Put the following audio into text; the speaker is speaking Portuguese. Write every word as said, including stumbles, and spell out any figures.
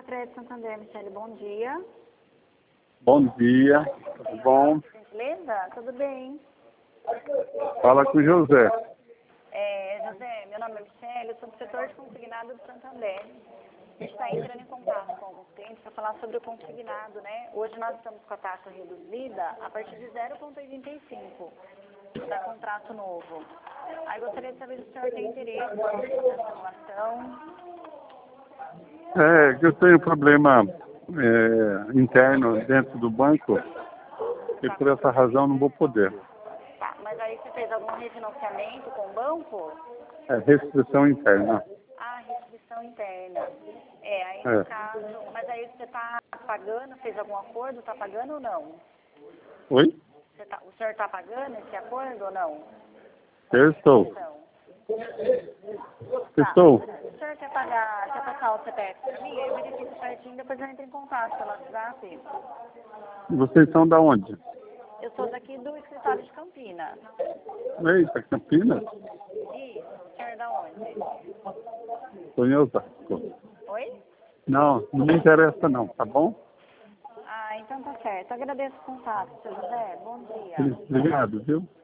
Crédito Santander, Michele, bom dia. Bom dia, tudo bom? Beleza? Tudo bem. Fala com o José. É, José, meu nome é Michele, eu sou do setor de consignado do Santander. A gente está entrando em contato com alguns clientes para falar sobre o consignado, né? Hoje nós estamos com a taxa reduzida a partir de zero vírgula oitenta e cinco para contrato novo. Aí gostaria de saber se o senhor tem interesse nessa simulação. É que eu tenho problema é, interno dentro do banco e por essa razão não vou poder. Tá, mas aí você fez algum refinanciamento com o banco? É restrição interna. Ah, restrição interna. É, aí É. no caso, mas aí você está pagando, fez algum acordo, está pagando ou não? Oi? Você tá, o senhor está pagando esse acordo ou não? Eu estou. Então, Estou. o senhor quer pagar, quer passar o C P F para mim? Eu verifico certinho, depois eu entro em contato pelo WhatsApp. Vocês são da onde? Eu sou daqui do escritório de Campinas. Eita, Campinas? Isso, o senhor é da onde? Estou em Osasco. Oi? Não, não me interessa não, tá bom? Ah, então tá certo. Agradeço o contato, seu José. Bom dia. Obrigado, viu?